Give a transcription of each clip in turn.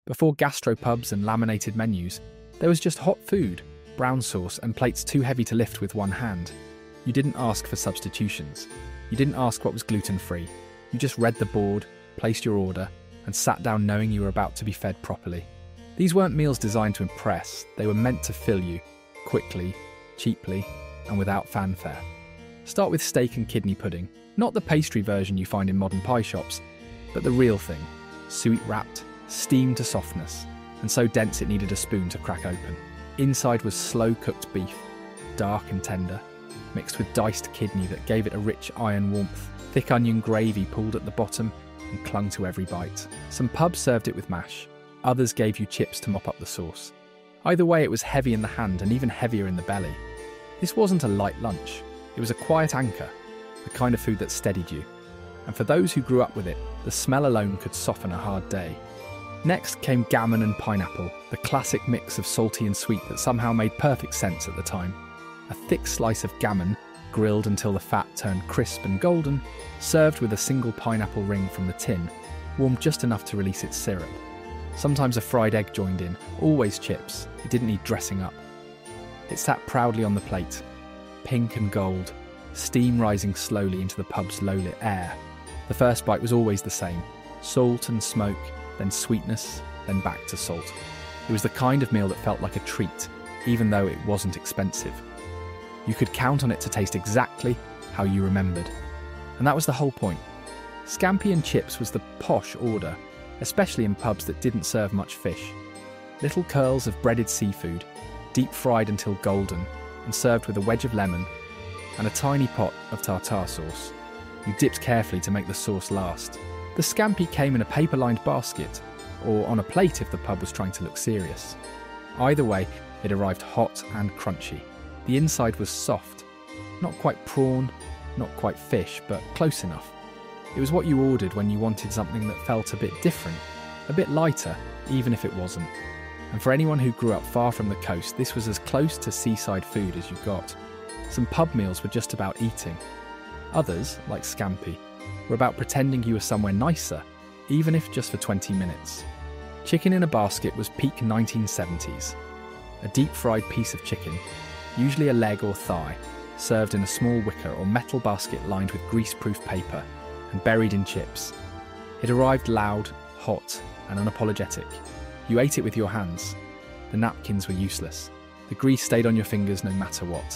Before gastropubs and laminated menus, there was just hot food, brown sauce, and plates too heavy to lift with one hand. You didn't ask for substitutions. You didn't ask what was gluten-free. You just read the board, placed your order, and sat down knowing you were about to be fed properly. These weren't meals designed to impress. They were meant to fill you, quickly, cheaply, and without fanfare. Start with steak and kidney pudding, not the pastry version you find in modern pie shops, but the real thing, sweet-wrapped, steamed to softness, and so dense it needed a spoon to crack open. Inside was slow-cooked beef, dark and tender, mixed with diced kidney that gave it a rich iron warmth. Thick onion gravy pooled at the bottom and clung to every bite. Some pubs served it with mash, others gave you chips to mop up the sauce. Either way, it was heavy in the hand and even heavier in the belly. This wasn't a light lunch, it was a quiet anchor, the kind of food that steadied you. And for those who grew up with it, the smell alone could soften a hard day. Next came gammon and pineapple, the classic mix of salty and sweet that somehow made perfect sense at the time. A thick slice of gammon, grilled until the fat turned crisp and golden, served with a single pineapple ring from the tin, warmed just enough to release its syrup. Sometimes a fried egg joined in, always chips. It didn't need dressing up. It sat proudly on the plate, pink and gold, steam rising slowly into the pub's low-lit air. The first bite was always the same, salt and smoke, then sweetness, then back to salt. It was the kind of meal that felt like a treat, even though it wasn't expensive. You could count on it to taste exactly how you remembered. And that was the whole point. Scampi and chips was the posh order, especially in pubs that didn't serve much fish. Little curls of breaded seafood, deep fried until golden, and served with a wedge of lemon and a tiny pot of tartare sauce. You dipped carefully to make the sauce last. The scampi came in a paper-lined basket, or on a plate if the pub was trying to look serious. Either way, it arrived hot and crunchy. The inside was soft, not quite prawn, not quite fish, but close enough. It was what you ordered when you wanted something that felt a bit different, a bit lighter, even if it wasn't. And for anyone who grew up far from the coast, this was as close to seaside food as you got. Some pub meals were just about eating. Others, like scampi, were about pretending you were somewhere nicer, even if just for 20 minutes. Chicken in a basket was peak 1970s. A deep-fried piece of chicken, usually a leg or thigh, served in a small wicker or metal basket lined with grease-proof paper and buried in chips. It arrived loud, hot, and unapologetic. You ate it with your hands. The napkins were useless. The grease stayed on your fingers no matter what.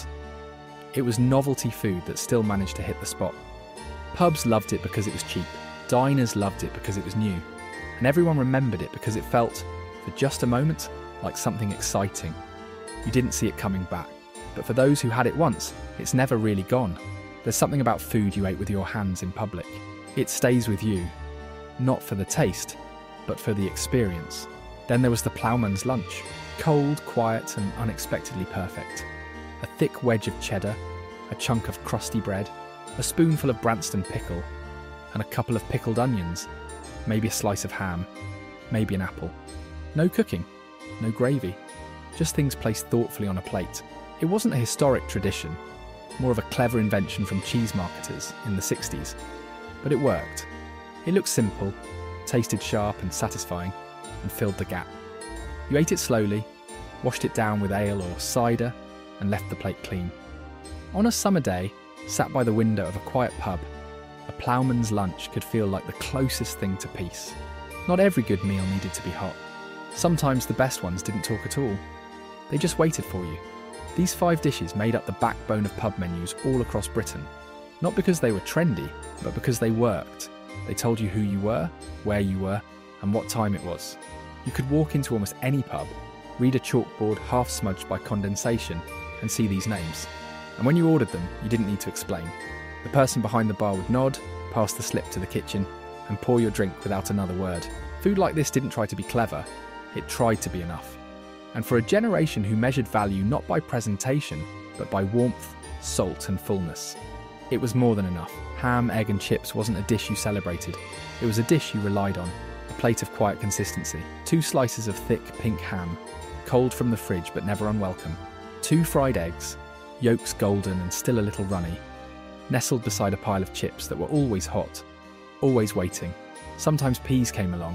It was novelty food that still managed to hit the spot. Pubs loved it because it was cheap. Diners loved it because it was new. And everyone remembered it because it felt, for just a moment, like something exciting. You didn't see it coming back. But for those who had it once, it's never really gone. There's something about food you ate with your hands in public. It stays with you, not for the taste, but for the experience. Then there was the ploughman's lunch, cold, quiet, and unexpectedly perfect. A thick wedge of cheddar, a chunk of crusty bread, a spoonful of Branston pickle, and a couple of pickled onions, maybe a slice of ham, maybe an apple. No cooking, no gravy, just things placed thoughtfully on a plate. It wasn't a historic tradition, more of a clever invention from cheese marketers in the 60s, but it worked. It looked simple, tasted sharp and satisfying, and filled the gap. You ate it slowly, washed it down with ale or cider, and left the plate clean. On a summer day, sat by the window of a quiet pub, a ploughman's lunch could feel like the closest thing to peace. Not every good meal needed to be hot. Sometimes the best ones didn't talk at all. They just waited for you. These 5 dishes made up the backbone of pub menus all across Britain. Not because they were trendy, but because they worked. They told you who you were, where you were, and what time it was. You could walk into almost any pub, read a chalkboard half smudged by condensation, and see these names. And when you ordered them, you didn't need to explain. The person behind the bar would nod, pass the slip to the kitchen, and pour your drink without another word. Food like this didn't try to be clever, it tried to be enough. And for a generation who measured value not by presentation, but by warmth, salt and fullness, it was more than enough. Ham, egg and chips wasn't a dish you celebrated, it was a dish you relied on, a plate of quiet consistency. 2 slices of thick pink ham, cold from the fridge but never unwelcome. 2 fried eggs, yolks golden and still a little runny, nestled beside a pile of chips that were always hot, always waiting. Sometimes peas came along,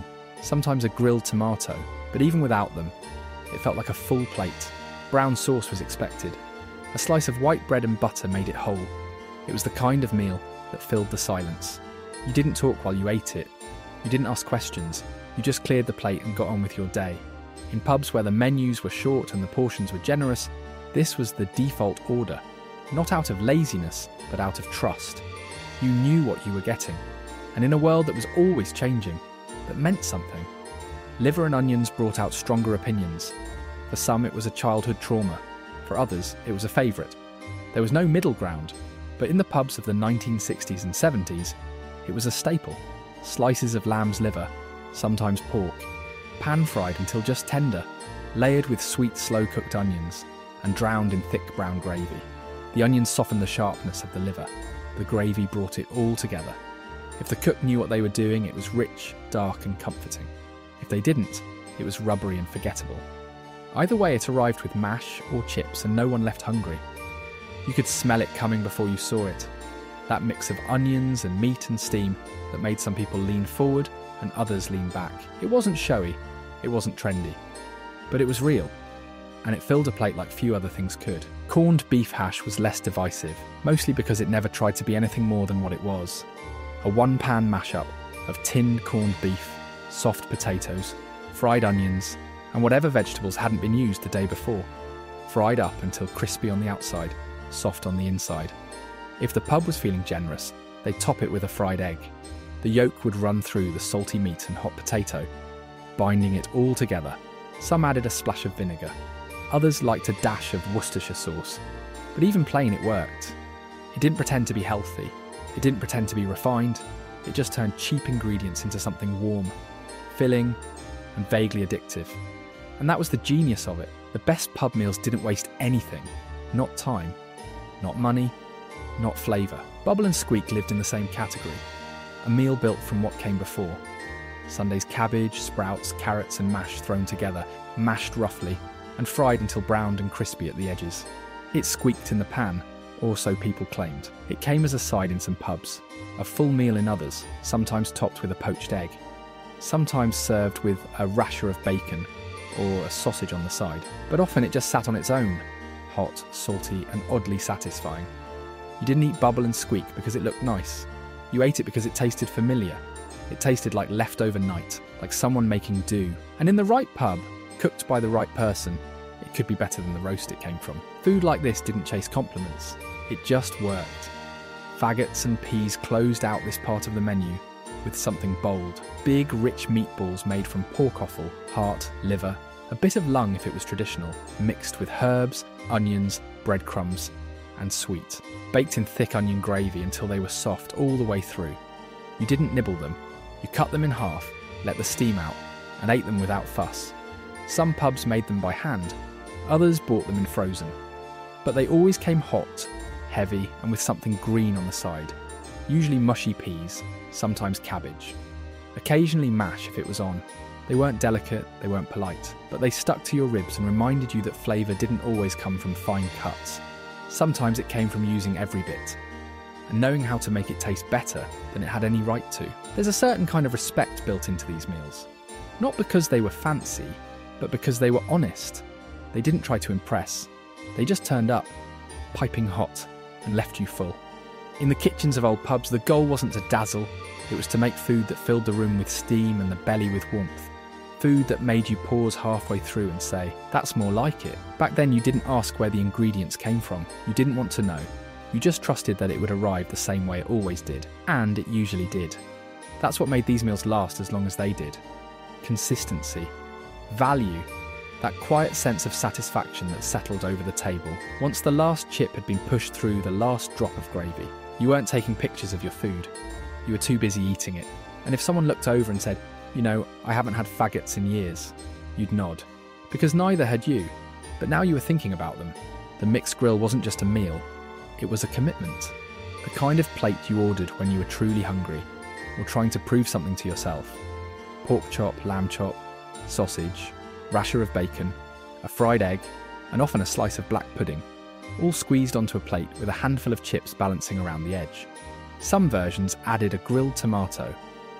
sometimes a grilled tomato, but even without them, it felt like a full plate. Brown sauce was expected. A slice of white bread and butter made it whole. It was the kind of meal that filled the silence. You didn't talk while you ate it. You didn't ask questions. You just cleared the plate and got on with your day. In pubs where the menus were short and the portions were generous, this was the default order. Not out of laziness, but out of trust. You knew what you were getting. And in a world that was always changing, that meant something. Liver and onions brought out stronger opinions. For some, it was a childhood trauma. For others, it was a favourite. There was no middle ground, but in the pubs of the 1960s and 70s, it was a staple. Slices of lamb's liver, sometimes pork, pan-fried until just tender, layered with sweet, slow-cooked onions, and drowned in thick brown gravy. The onions softened the sharpness of the liver. The gravy brought it all together. If the cook knew what they were doing, it was rich, dark, and comforting. If they didn't, it was rubbery and forgettable. Either way, it arrived with mash or chips, and no one left hungry. You could smell it coming before you saw it. That mix of onions and meat and steam that made some people lean forward and others lean back. It wasn't showy, it wasn't trendy, but it was real, and it filled a plate like few other things could. Corned beef hash was less divisive, mostly because it never tried to be anything more than what it was. A one-pan mashup of tinned corned beef, soft potatoes, fried onions, and whatever vegetables hadn't been used the day before, fried up until crispy on the outside, soft on the inside. If the pub was feeling generous, they'd top it with a fried egg. The yolk would run through the salty meat and hot potato, binding it all together. Some added a splash of vinegar. Others liked a dash of Worcestershire sauce. But even plain, it worked. It didn't pretend to be healthy. It didn't pretend to be refined. It just turned cheap ingredients into something warm, filling, and vaguely addictive. And that was the genius of it. The best pub meals didn't waste anything. Not time, not money, not flavour. Bubble and Squeak lived in the same category. A meal built from what came before. Sunday's cabbage, sprouts, carrots and mash thrown together, mashed roughly, and fried until browned and crispy at the edges. It squeaked in the pan, or so people claimed. It came as a side in some pubs, a full meal in others, sometimes topped with a poached egg, sometimes served with a rasher of bacon or a sausage on the side, but often it just sat on its own, hot, salty and oddly satisfying. You didn't eat Bubble and Squeak because it looked nice. You ate it because it tasted familiar. It tasted like leftover night, like someone making do. And in the right pub, cooked by the right person, it could be better than the roast it came from. Food like this didn't chase compliments. It just worked. Faggots and peas closed out this part of the menu with something bold. Big, rich meatballs made from pork offal, heart, liver, a bit of lung if it was traditional, mixed with herbs, onions, breadcrumbs, and sweet. Baked in thick onion gravy until they were soft all the way through. You didn't nibble them. You cut them in half, let the steam out, and ate them without fuss. Some pubs made them by hand, others bought them in frozen. But they always came hot, heavy, and with something green on the side. Usually mushy peas, sometimes cabbage. Occasionally mash if it was on. They weren't delicate, they weren't polite, but they stuck to your ribs and reminded you that flavour didn't always come from fine cuts. Sometimes it came from using every bit, and knowing how to make it taste better than it had any right to. There's a certain kind of respect built into these meals. Not because they were fancy, but because they were honest. They didn't try to impress. They just turned up, piping hot, and left you full. In the kitchens of old pubs, the goal wasn't to dazzle, it was to make food that filled the room with steam and the belly with warmth. Food that made you pause halfway through and say, that's more like it. Back then you didn't ask where the ingredients came from. You didn't want to know. You just trusted that it would arrive the same way it always did. And it usually did. That's what made these meals last as long as they did. Consistency. Value. That quiet sense of satisfaction that settled over the table. Once the last chip had been pushed through the last drop of gravy, you weren't taking pictures of your food. You were too busy eating it. And if someone looked over and said, you know, I haven't had faggots in years, you'd nod. Because neither had you. But now you were thinking about them. The mixed grill wasn't just a meal. It was a commitment. The kind of plate you ordered when you were truly hungry, or trying to prove something to yourself. Pork chop, lamb chop, sausage, rasher of bacon, a fried egg, and often a slice of black pudding, all squeezed onto a plate with a handful of chips balancing around the edge. Some versions added a grilled tomato,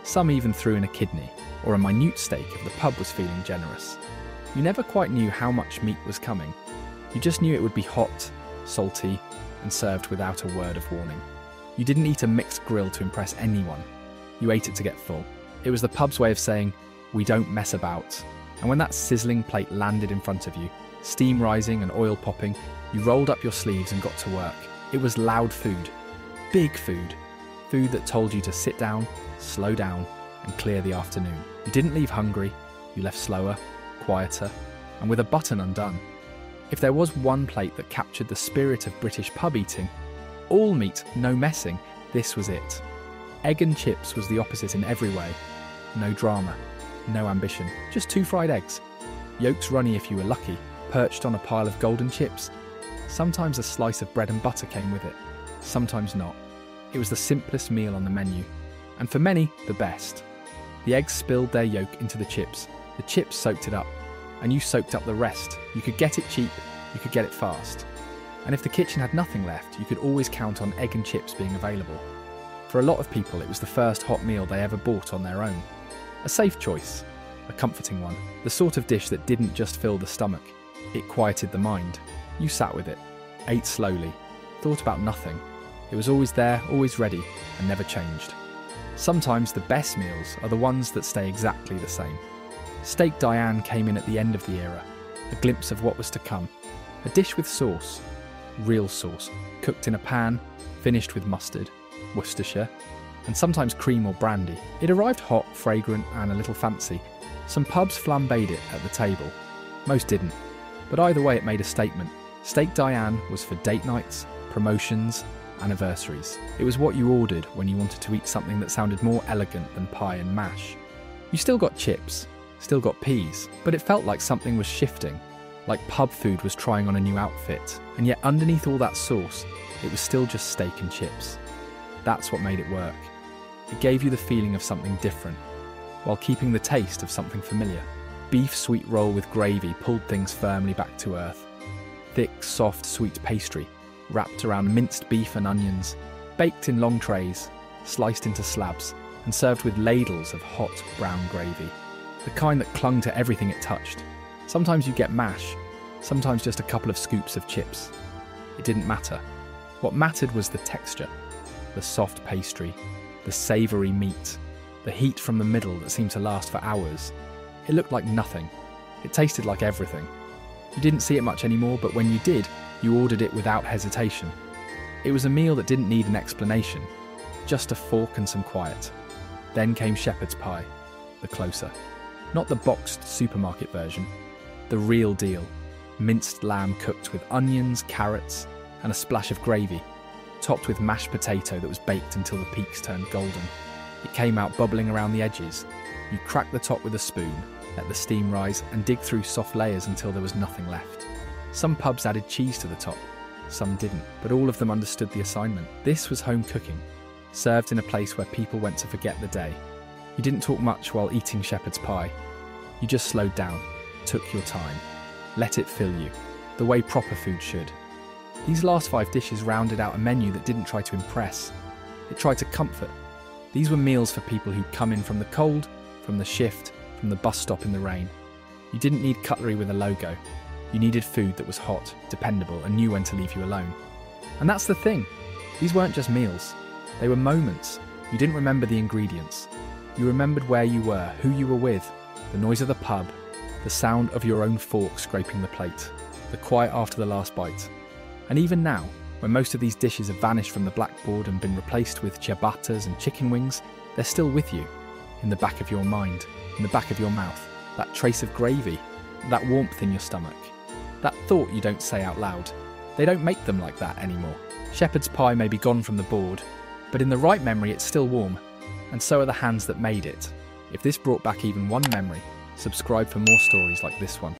Some even threw in a kidney or a minute steak if the pub was feeling generous. You never quite knew how much meat was coming. You just knew it would be hot, salty, and served without a word of warning. You didn't eat a mixed grill to impress anyone. You ate it to get full. It was the pub's way of saying, "We don't mess about." And when that sizzling plate landed in front of you, steam rising and oil popping, you rolled up your sleeves and got to work. It was loud food. Big food. Food that told you to sit down, slow down, and clear the afternoon. You didn't leave hungry. You left slower, quieter, and with a button undone. If there was one plate that captured the spirit of British pub eating, all meat, no messing, this was it. Egg and chips was the opposite in every way. No drama, no ambition, just 2 fried eggs. Yolks runny if you were lucky, perched on a pile of golden chips. Sometimes a slice of bread and butter came with it, sometimes not. It was the simplest meal on the menu, and for many, the best. The eggs spilled their yolk into the chips soaked it up, and you soaked up the rest. You could get it cheap, you could get it fast. And if the kitchen had nothing left, you could always count on egg and chips being available. For a lot of people, it was the first hot meal they ever bought on their own. A safe choice, a comforting one, the sort of dish that didn't just fill the stomach, it quieted the mind. You sat with it, ate slowly, thought about nothing. It was always there, always ready, and never changed. Sometimes the best meals are the ones that stay exactly the same. Steak Diane came in at the end of the era, a glimpse of what was to come. A dish with sauce, real sauce, cooked in a pan, finished with mustard, Worcestershire, and sometimes cream or brandy. It arrived hot, fragrant, and a little fancy. Some pubs flambéed it at the table. Most didn't. But either way, it made a statement. Steak Diane was for date nights, promotions, anniversaries. It was what you ordered when you wanted to eat something that sounded more elegant than pie and mash. You still got chips, still got peas, but it felt like something was shifting, like pub food was trying on a new outfit, and yet underneath all that sauce, it was still just steak and chips. That's what made it work. It gave you the feeling of something different, while keeping the taste of something familiar. Beef sweet roll with gravy pulled things firmly back to earth. Thick, soft, sweet pastry, wrapped around minced beef and onions, baked in long trays, sliced into slabs, and served with ladles of hot, brown gravy. The kind that clung to everything it touched. Sometimes you get mash, sometimes just a couple of scoops of chips. It didn't matter. What mattered was the texture, the soft pastry, the savoury meat, the heat from the middle that seemed to last for hours. It looked like nothing. It tasted like everything. You didn't see it much anymore, but when you did, you ordered it without hesitation. It was a meal that didn't need an explanation, just a fork and some quiet. Then came shepherd's pie, the closer. Not the boxed supermarket version, the real deal. Minced lamb cooked with onions, carrots, and a splash of gravy, topped with mashed potato that was baked until the peaks turned golden. It came out bubbling around the edges. You cracked the top with a spoon, let the steam rise, and dig through soft layers until there was nothing left. Some pubs added cheese to the top, some didn't, but all of them understood the assignment. This was home cooking, served in a place where people went to forget the day. You didn't talk much while eating shepherd's pie. You just slowed down, took your time, let it fill you, the way proper food should. These last 5 dishes rounded out a menu that didn't try to impress. It tried to comfort. These were meals for people who'd come in from the cold, from the shift, from the bus stop in the rain. You didn't need cutlery with a logo. You needed food that was hot, dependable, and knew when to leave you alone. And that's the thing. These weren't just meals. They were moments. You didn't remember the ingredients. You remembered where you were, who you were with, the noise of the pub, the sound of your own fork scraping the plate, the quiet after the last bite. And even now, when most of these dishes have vanished from the blackboard and been replaced with ciabattas and chicken wings, they're still with you, in the back of your mind, in the back of your mouth, that trace of gravy, that warmth in your stomach, that thought you don't say out loud. They don't make them like that anymore. Shepherd's pie may be gone from the board, but in the right memory it's still warm, and so are the hands that made it. If this brought back even one memory, subscribe for more stories like this one.